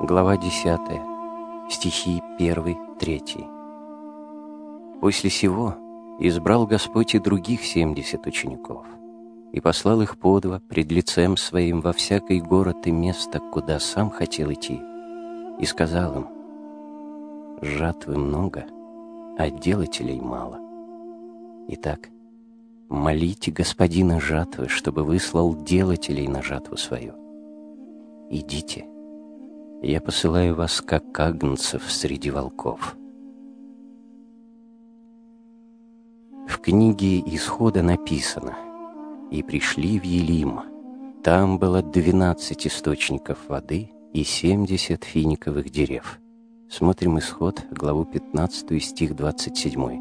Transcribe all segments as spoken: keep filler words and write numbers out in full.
глава десятая, стихи первый, третий. После сего избрал Господь и других семьдесят учеников, и послал их по два пред лицем своим во всякий город и место, куда сам хотел идти, и сказал им: жатвы много, а делателей мало. Итак, молите Господина жатвы, чтобы выслал делателей на жатву свою. Идите, я посылаю вас, как агнцев среди волков. В книге Исхода написано: «И пришли в Елим, там было двенадцать источников воды и семьдесят финиковых дерев». Смотрим Исход, главу пятнадцатую, стих двадцать семь.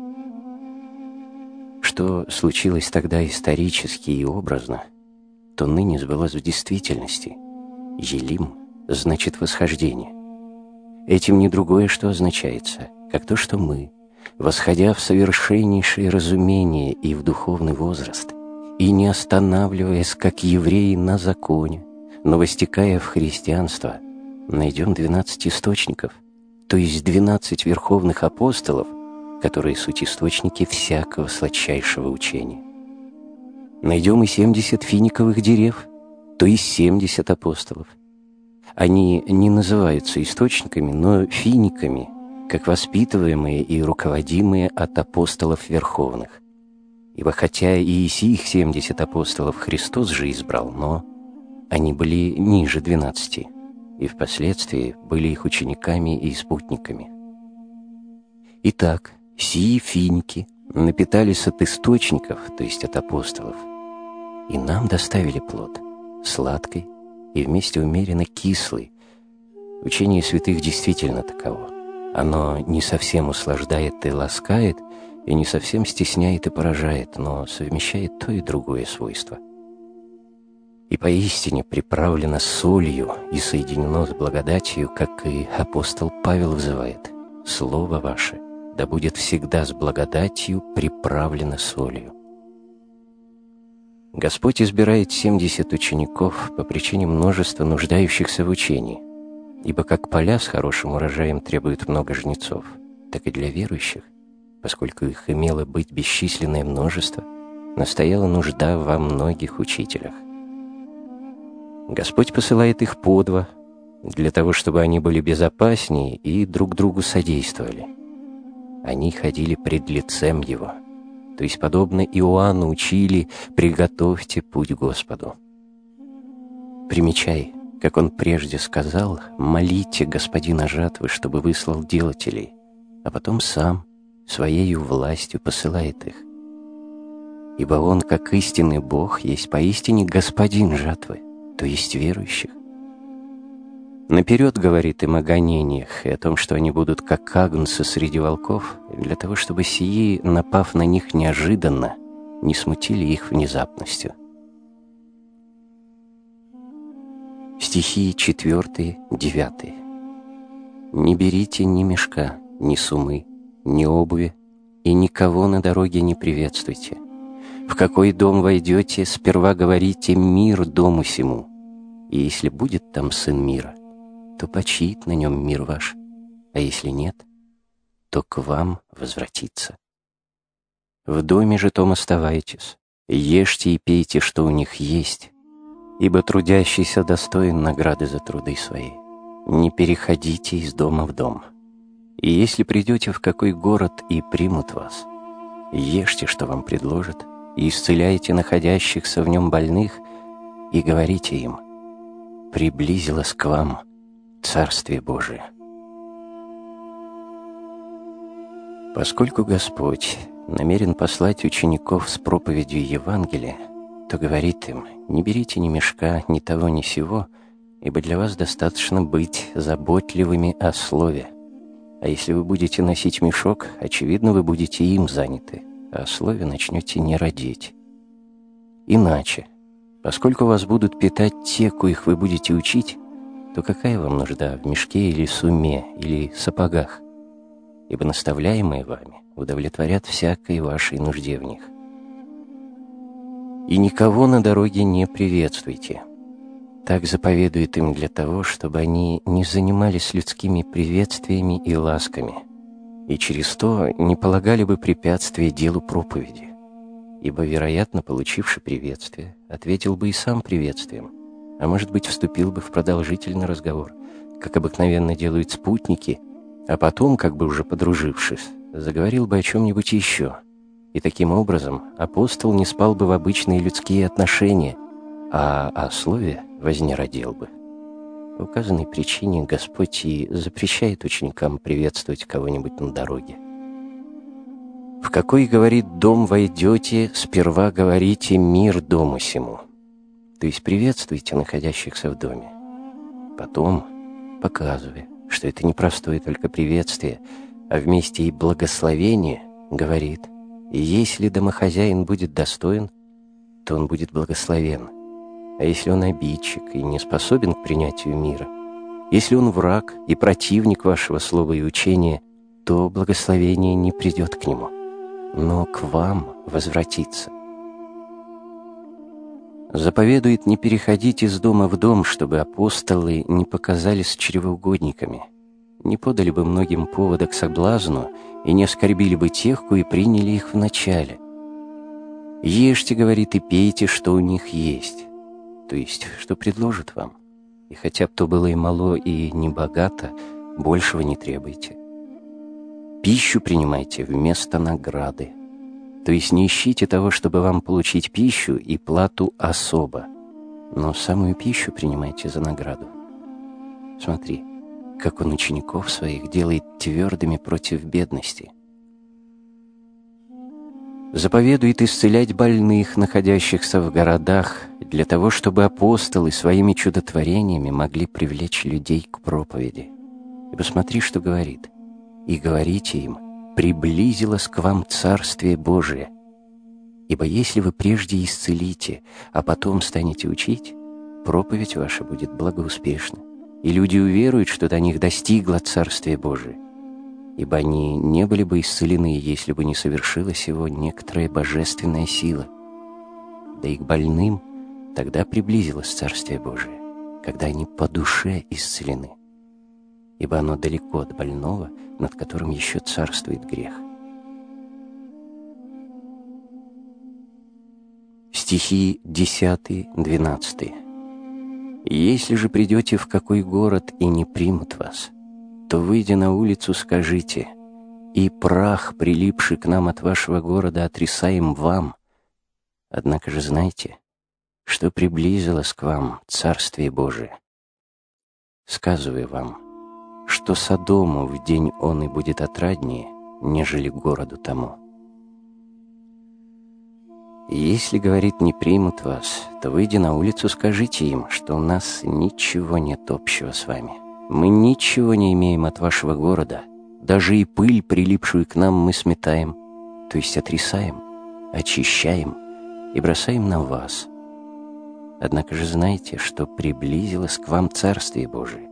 Что случилось тогда исторически и образно, то ныне сбылось в действительности. Елим значит восхождение. Этим не другое, что означается, как то, что мы, восходя в совершеннейшее разумение и в духовный возраст, и не останавливаясь, как евреи, на законе, но востекая в христианство, найдем двенадцать источников, то есть двенадцать верховных апостолов, которые суть источники всякого сладчайшего учения. Найдем и семьдесят финиковых дерев, то есть семьдесят апостолов. Они не называются источниками, но финиками, как воспитываемые и руководимые от апостолов верховных. Ибо хотя и сих семьдесят апостолов Христос же избрал, но они были ниже двенадцати, и впоследствии были их учениками и спутниками. Итак, сии финики напитались от источников, то есть от апостолов, и нам доставили плод, сладкий и вместе умеренно кислый. Учение святых действительно таково. Оно не совсем услаждает и ласкает, и не совсем стесняет и поражает, но совмещает то и другое свойство. И поистине приправлено солью и соединено с благодатью, как и апостол Павел взывает: «Слово ваше да будет всегда с благодатью приправлено солью». Господь избирает семьдесят учеников по причине множества нуждающихся в учении, ибо как поля с хорошим урожаем требуют много жнецов, так и для верующих, поскольку их имело быть бесчисленное множество, настояла нужда во многих учителях. Господь посылает их по два, для того, чтобы они были безопаснее и друг другу содействовали. Они ходили пред лицем Его, то есть, подобно Иоанну, учили: «Приготовьте путь Господу». Примечай, как он прежде сказал: «Молите Господина жатвы, чтобы выслал делателей», а потом сам своею властью посылает их. Ибо он, как истинный Бог, есть поистине Господин жатвы, то есть верующих. Наперед говорит им о гонениях и о том, что они будут как агнцы среди волков, для того, чтобы сии, напав на них неожиданно, не смутили их внезапностью. Стихи четвертый, девятый. «Не берите ни мешка, ни сумы, ни обуви, и никого на дороге не приветствуйте. В какой дом войдете, сперва говорите: мир дому сему. И если будет там сын мира, то почиет на нем мир ваш, а если нет, то к вам возвратится. В доме же том оставайтесь, ешьте и пейте, что у них есть, ибо трудящийся достоин награды за труды свои. Не переходите из дома в дом. И если придете в какой город и примут вас, ешьте, что вам предложат, и исцеляйте находящихся в нем больных, и говорите им: приблизилось к вам Царствие Божие». Поскольку Господь намерен послать учеников с проповедью Евангелия, то говорит им: не берите ни мешка, ни того, ни сего, ибо для вас достаточно быть заботливыми о слове. А если вы будете носить мешок, очевидно, вы будете им заняты, а о слове начнете не родить. Иначе, поскольку вас будут питать те, коих вы будете учить, то какая вам нужда в мешке или суме, или сапогах? Ибо наставляемые вами удовлетворят всякой вашей нужде в них. И никого на дороге не приветствуйте. Так заповедует им для того, чтобы они не занимались людскими приветствиями и ласками, и через то не полагали бы препятствия делу проповеди, ибо, вероятно, получивший приветствие, ответил бы и сам приветствием, а может быть, вступил бы в продолжительный разговор, как обыкновенно делают спутники, а потом, как бы уже подружившись, заговорил бы о чем-нибудь еще, и таким образом апостол не спал бы в обычные людские отношения, а о слове вознеродил бы. По указанной причине Господь и запрещает ученикам приветствовать кого-нибудь на дороге. «В какой, говорит, дом войдете, сперва говорите мир дому сему». То есть приветствуйте находящихся в доме. Потом, показывая, что это не простое только приветствие, а вместе и благословение, говорит: «И если домохозяин будет достоин, то он будет благословен. А если он обидчик и не способен к принятию мира, если он враг и противник вашего слова и учения, то благословение не придет к нему, но к вам возвратится». Заповедует не переходить из дома в дом, чтобы апостолы не показались чревоугодниками, не подали бы многим повода к соблазну и не оскорбили бы тех, кои приняли их вначале. «Ешьте, — говорит, — и пейте, что у них есть», то есть, что предложат вам, и хотя бы то было и мало, и не богато, большего не требуйте. Пищу принимайте вместо награды, то есть не ищите того, чтобы вам получить пищу и плату особо, но самую пищу принимайте за награду. Смотри, как он учеников своих делает твердыми против бедности. Заповедует исцелять больных, находящихся в городах, для того, чтобы апостолы своими чудотворениями могли привлечь людей к проповеди. И посмотри, что говорит: «И говорите им: приблизилось к вам Царствие Божие. Ибо если вы прежде исцелите, а потом станете учить, проповедь ваша будет благоуспешна, и люди уверуют, что до них достигло Царствие Божие. Ибо они не были бы исцелены, если бы не совершилась его некоторая божественная сила. Да и к больным тогда приблизилось Царствие Божие, когда они по душе исцелены, ибо оно далеко от больного, над которым еще царствует грех». Стихи десятый двенадцатый. «Если же придете в какой город и не примут вас, то, выйдя на улицу, скажите: и прах, прилипший к нам от вашего города, отрисаем вам. Однако же знайте, что приблизилось к вам Царствие Божие. Сказываю вам, что Содому в день он и будет отраднее, нежели городу тому. Если, говорит, не примут вас, то, выйдя на улицу, скажите им, что у нас ничего нет общего с вами. Мы ничего не имеем от вашего города, даже и пыль, прилипшую к нам, мы сметаем, то есть отрисаем, очищаем и бросаем на вас. Однако же знайте, что приблизилось к вам Царствие Божие».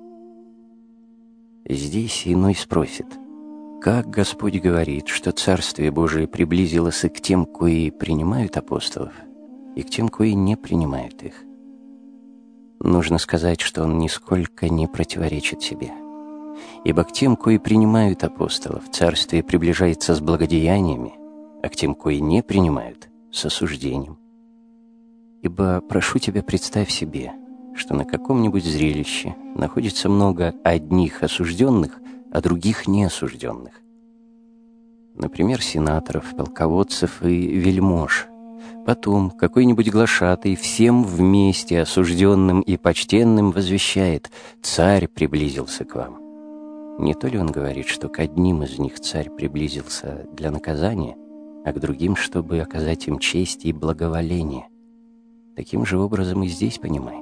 Здесь иной спросит: как Господь говорит, что Царствие Божие приблизилось и к тем, кои принимают апостолов, и к тем, кои не принимают их? Нужно сказать, что он нисколько не противоречит себе. Ибо к тем, кои принимают апостолов, Царствие приближается с благодеяниями, а к тем, кои не принимают, с осуждением. Ибо прошу тебя, представь себе, что на каком-нибудь зрелище находится много одних осужденных, а других неосужденных. Например, сенаторов, полководцев и вельмож. Потом какой-нибудь глашатай всем вместе, осужденным и почтенным, возвещает: «Царь приблизился к вам». Не то ли он говорит, что к одним из них царь приблизился для наказания, а к другим, чтобы оказать им честь и благоволение? Таким же образом и здесь понимай.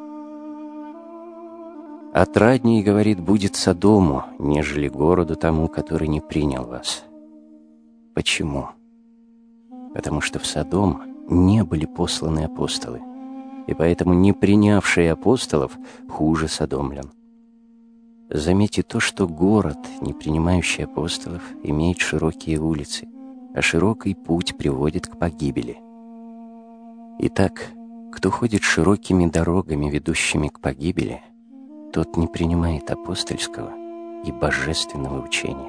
«Отраднее, — говорит, — будет Содому, нежели городу тому, который не принял вас». Почему? Потому что в Содом не были посланы апостолы, и поэтому не принявшие апостолов хуже содомлян. Заметьте то, что город, не принимающий апостолов, имеет широкие улицы, а широкий путь приводит к погибели. Итак, Кто ходит широкими дорогами, ведущими к погибели, тот не принимает апостольского и божественного учения.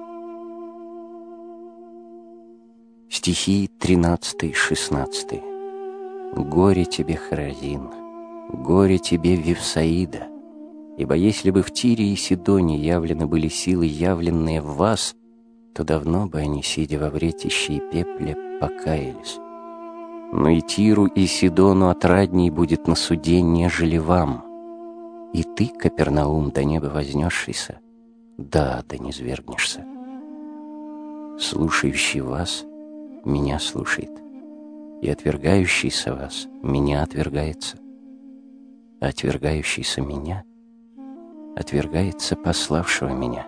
Стихи тринадцатый шестнадцатый. «Горе тебе, Хоразин, горе тебе, Вифсаида, ибо если бы в Тире и Сидоне явлены были силы, явленные в вас, то давно бы они, сидя во вретище и пепле, покаялись. Но и Тиру, и Сидону отрадней будет на суде, нежели вам. И ты, Капернаум, до неба вознесшийся, да, да не свергнешься. Слушающий вас меня слушает, и отвергающийся вас меня отвергается, а отвергающийся меня отвергается пославшего меня».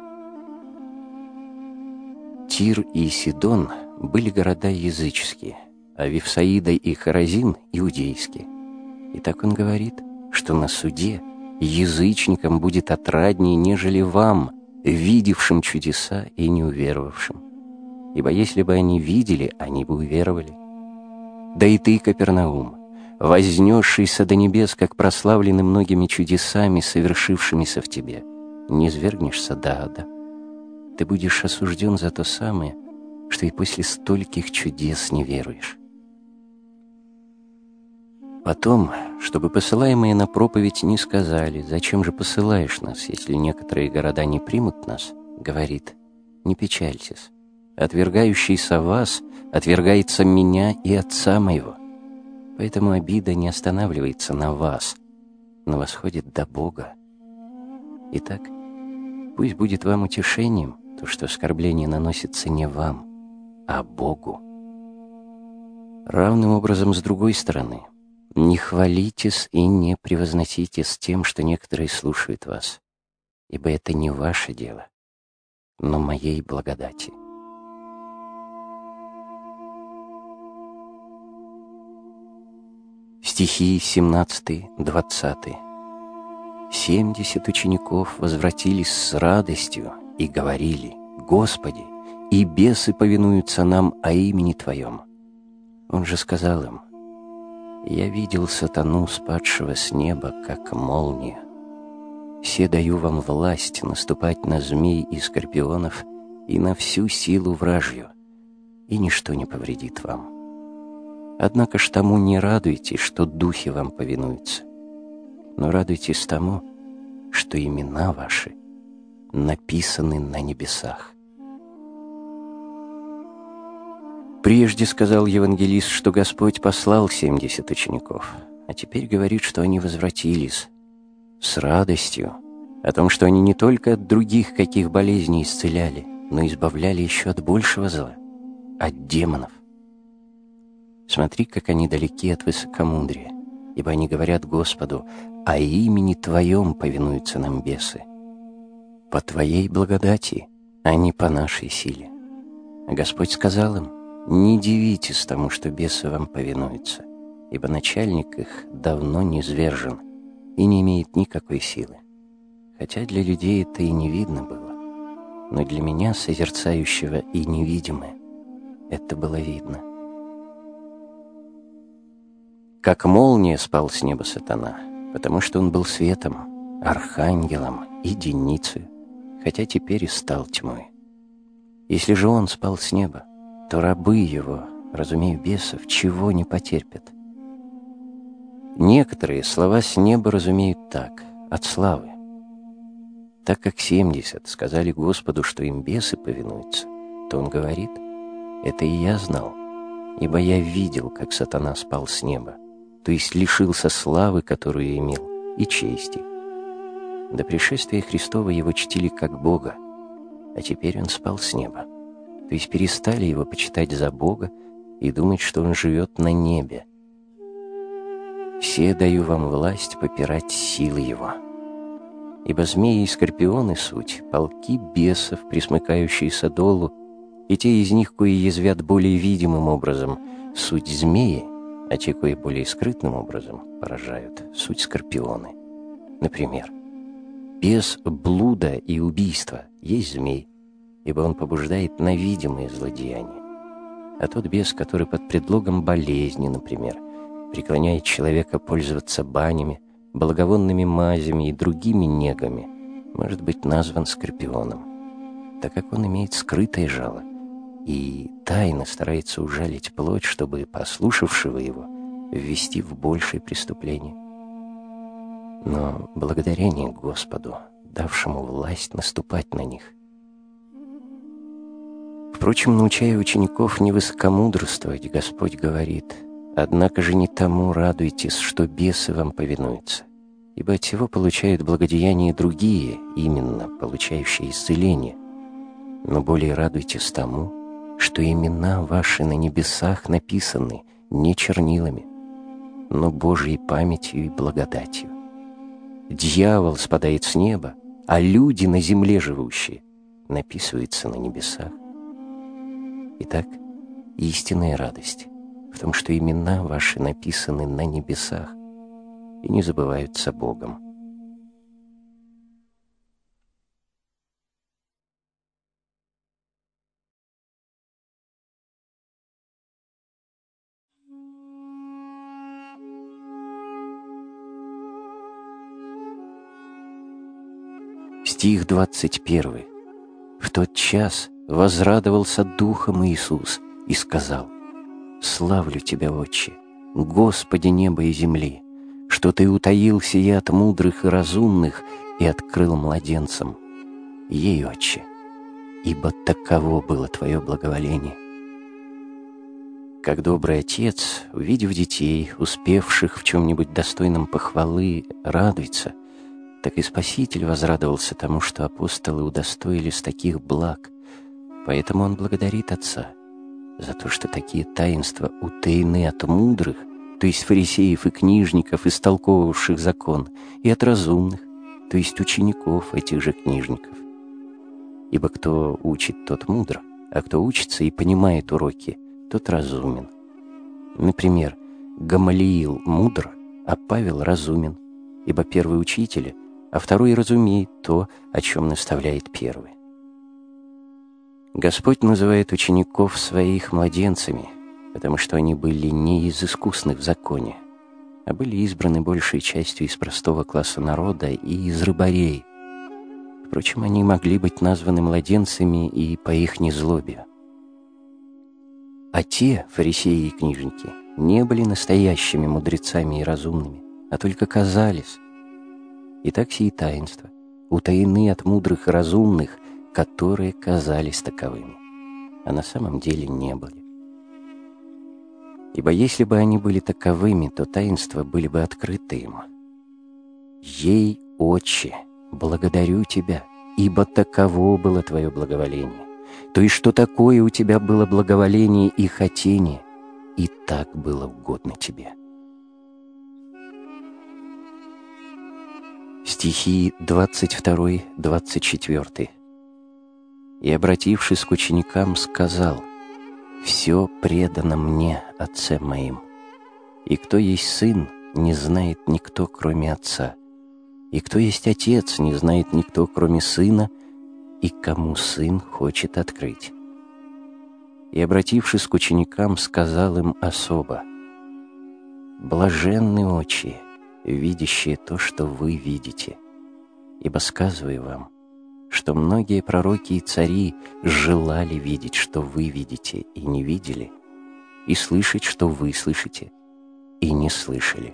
Тир и Сидон были города языческие, а Вифсаида и Хоразин — иудейские. И так он говорит, что на суде язычникам будет отраднее, нежели вам, видевшим чудеса и не уверовавшим. Ибо если бы они видели, они бы уверовали. Да и ты, Капернаум, вознесшийся до небес, как прославленный многими чудесами, совершившимися в тебе, не свергнешься до ада. Ты будешь осужден за то самое, что и после стольких чудес не веруешь. Потом, чтобы посылаемые на проповедь не сказали: «Зачем же посылаешь нас, если некоторые города не примут нас?» говорит: «Не печальтесь, отвергающийся вас отвергается меня и Отца моего. Поэтому обида не останавливается на вас, но восходит до Бога. Итак, пусть будет вам утешением то, что оскорбление наносится не вам, а Богу. Равным образом, с другой стороны, не хвалитесь и не превозноситесь тем, что некоторые слушают вас, ибо это не ваше дело, но моей благодати». Стихи семнадцатый двадцатый. «Семьдесят учеников возвратились с радостью и говорили: Господи, и бесы повинуются нам о имени Твоем. Он же сказал им: Я видел сатану, спадшего с неба, как молния. Се даю вам власть наступать на змей и скорпионов и на всю силу вражью, и ничто не повредит вам. Однако ж тому не радуйтесь, что духи вам повинуются, но радуйтесь тому, что имена ваши написаны на небесах». Прежде сказал евангелист, что Господь послал семьдесят учеников, а теперь говорит, что они возвратились с радостью о том, что они не только от других каких болезней исцеляли, но избавляли еще от большего зла, от демонов. Смотри, как они далеки от высокомудрия, ибо они говорят Господу: «О имени Твоем повинуются нам бесы». По Твоей благодати, а не по нашей силе. А Господь сказал им: «Не дивитесь тому, что бесы вам повинуются, ибо начальник их давно низвержен и не имеет никакой силы. Хотя для людей это и не видно было, но для меня, созерцающего и невидимое, это было видно». Как молния спал с неба сатана, потому что он был светом, архангелом и деницей, хотя теперь и стал тьмой. Если же он спал с неба, то рабы его, разумею бесов, чего не потерпят. Некоторые слова с неба разумеют так, от славы. Так как семьдесят сказали Господу, что им бесы повинуются, то он говорит: «Это и я знал, ибо я видел, как сатана спал с неба, то есть лишился славы, которую имел, и чести. До пришествия Христова его чтили как Бога, а теперь он спал с неба, то есть перестали его почитать за Бога и думать, что он живет на небе. Се даю вам власть попирать силы его. Ибо змеи и скорпионы суть, полки бесов, присмыкающиеся долу, и те из них, кои язвят более видимым образом, суть змеи, а те, кои более скрытным образом поражают, суть скорпионы. Например, бес блуда и убийства есть змей, ибо он побуждает на видимые злодеяния. А тот бес, который под предлогом болезни, например, преклоняет человека пользоваться банями, благовонными мазями и другими негами, может быть назван скорпионом, так как он имеет скрытое жало и тайно старается ужалить плоть, чтобы послушавшего его ввести в большее преступление. Но благодарение Господу, давшему власть наступать на них. Впрочем, научая учеников не высокомудрствовать, Господь говорит: «Однако же не тому радуйтесь, что бесы вам повинуются, ибо от сего получают благодеяние другие, именно получающие исцеление. Но более радуйтесь тому, что имена ваши на небесах написаны не чернилами, но Божьей памятью и благодатью. Дьявол спадает с неба, а люди на земле живущие написываются на небесах». Итак, истинная радость в том, что имена ваши написаны на небесах и не забываются Богом. Стих двадцать первый. «В тот час возрадовался духом Иисус и сказал: славлю Тебя, Отче, Господи неба и земли, что Ты утаил сие от мудрых и разумных и открыл младенцам. Ей, Отче, ибо таково было Твое благоволение». Как добрый отец, увидев детей, успевших в чем-нибудь достойном похвалы, радуется, так и Спаситель возрадовался тому, что апостолы удостоились таких благ. Поэтому он благодарит Отца за то, что такие таинства утаены от мудрых, то есть фарисеев и книжников, истолковавших закон, и от разумных, то есть учеников этих же книжников. Ибо кто учит, тот мудр, а кто учится и понимает уроки, тот разумен. Например, Гамалиил мудр, а Павел разумен, ибо первый учитель, а второй разумеет то, о чем наставляет первый. Господь называет учеников своих младенцами, потому что они были не из искусных в законе, а были избраны большей частью из простого класса народа и из рыбарей. Впрочем, они могли быть названы младенцами и по их незлобию. А те, фарисеи и книжники, не были настоящими мудрецами и разумными, а только казались. Итак, сии таинства утаены от мудрых и разумных, которые казались таковыми, а на самом деле не были. Ибо если бы они были таковыми, то таинства были бы открыты им. «Ей, Отче, благодарю Тебя, ибо таково было Твое благоволение». То есть, что такое у Тебя было благоволение и хотение, и так было угодно Тебе. Стихи двадцать второй двадцать четвёртый. «И, обратившись к ученикам, сказал: все предано мне Отцем моим, и кто есть Сын, не знает никто, кроме Отца, и кто есть Отец, не знает никто, кроме Сына, и кому Сын хочет открыть. И, обратившись к ученикам, сказал им особо: блаженны очи, видящие то, что вы видите, ибо сказываю вам, что многие пророки и цари желали видеть, что вы видите, и не видели, и слышать, что вы слышите, и не слышали.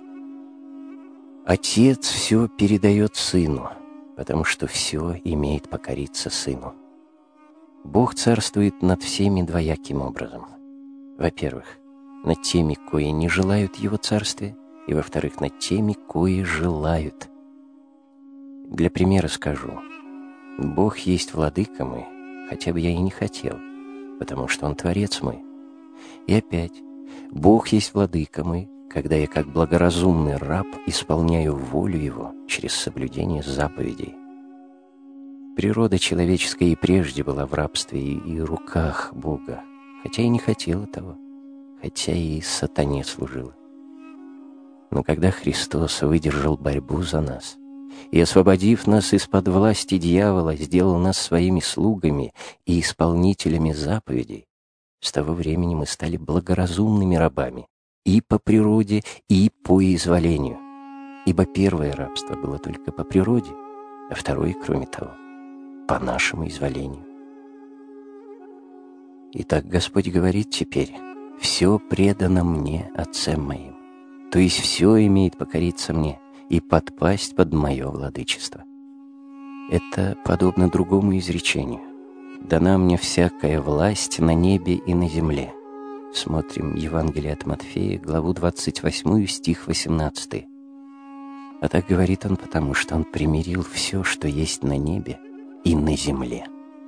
Отец все передает Сыну, потому что все имеет покориться Сыну. Бог царствует над всеми двояким образом. Во-первых, над теми, кои не желают Его царствия, и, во-вторых, над теми, кои желают. Для примера скажу. Бог есть владыка мой, хотя бы я и не хотел, потому что Он творец мой. И опять, Бог есть владыка мой, когда я как благоразумный раб исполняю волю Его через соблюдение заповедей. Природа человеческая и прежде была в рабстве и руках Бога, хотя и не хотела того, хотя и сатане служила. Но когда Христос выдержал борьбу за нас и, освободив нас из-под власти дьявола, сделал нас своими слугами и исполнителями заповедей, с того времени мы стали благоразумными рабами, и по природе, и по изволению. Ибо первое рабство было только по природе, а второе, кроме того, по нашему изволению. Итак, Господь говорит теперь: «Все предано мне, Отцем моим», то есть все имеет покориться мне и подпасть под мое владычество. Это подобно другому изречению: «Дана мне всякая власть на небе и на земле». Смотрим Евангелие от Матфея, главу двадцать восьмую, стих восемнадцатый. А так говорит он, потому что он примирил все, что есть на небе и на земле.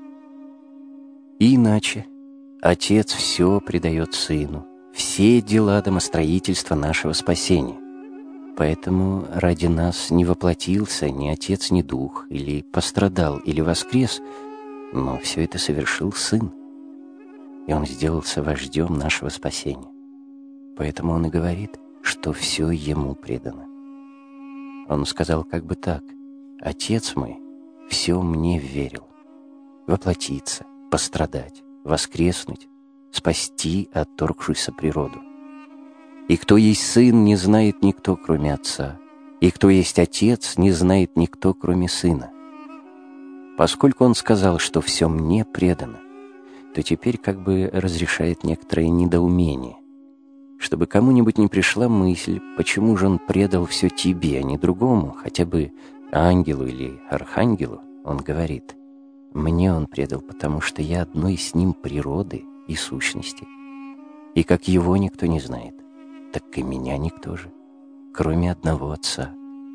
И иначе Отец все предает Сыну, все дела домостроительства нашего спасения. Поэтому ради нас не воплотился ни Отец, ни Дух, или пострадал, или воскрес, но все это совершил Сын. И Он сделался вождем нашего спасения. Поэтому Он и говорит, что все Ему предано. Он сказал как бы так: «Отец мой все мне верил. Воплотиться, пострадать, воскреснуть, спасти отторгшуюся природу. И кто есть Сын, не знает никто, кроме Отца, и кто есть Отец, не знает никто, кроме Сына». Поскольку Он сказал, что все мне предано, то теперь как бы разрешает некоторое недоумение, чтобы кому-нибудь не пришла мысль, почему же Он предал все тебе, а не другому, хотя бы ангелу или архангелу. Он говорит: «Мне Он предал, потому что я одной с Ним природы и сущности. И как Его никто не знает, так и меня никто же, кроме одного Отца.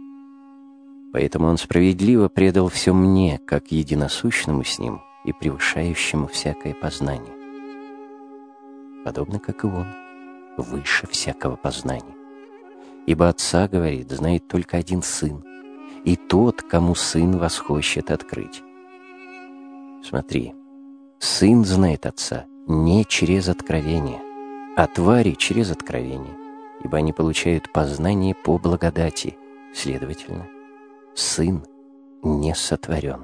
Поэтому Он справедливо предал все мне, как единосущному с Ним и превышающему всякое познание. Подобно как и Он, выше всякого познания. Ибо Отца, говорит, знает только один Сын, и тот, кому Сын восхочет открыть». Смотри, Сын знает Отца не через откровение, а твари через откровение, ибо они получают познание по благодати, следовательно, Сын не сотворен.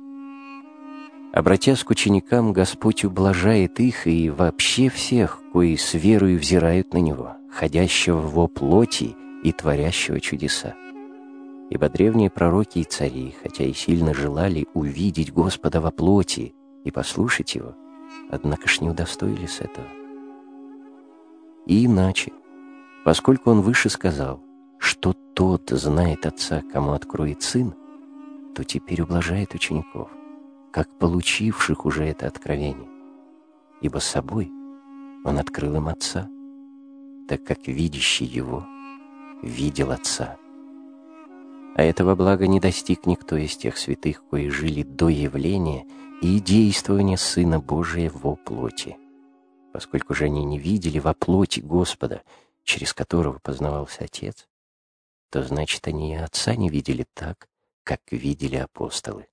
Обратясь к ученикам, Господь ублажает их и вообще всех, кои с верою взирают на Него, ходящего во плоти и творящего чудеса. Ибо древние пророки и цари, хотя и сильно желали увидеть Господа во плоти и послушать Его, однако ж не удостоились этого. И иначе, поскольку Он выше сказал, что тот знает Отца, кому откроет Сын, то теперь ублажает учеников, как получивших уже это откровение, ибо собой Он открыл им Отца, так как видящий Его видел Отца. А этого блага не достиг никто из тех святых, кои жили до явления и действования Сына Божия во плоти, поскольку же они не видели во плоти Господа, через которого познавался Отец, то значит, они и Отца не видели так, как видели апостолы.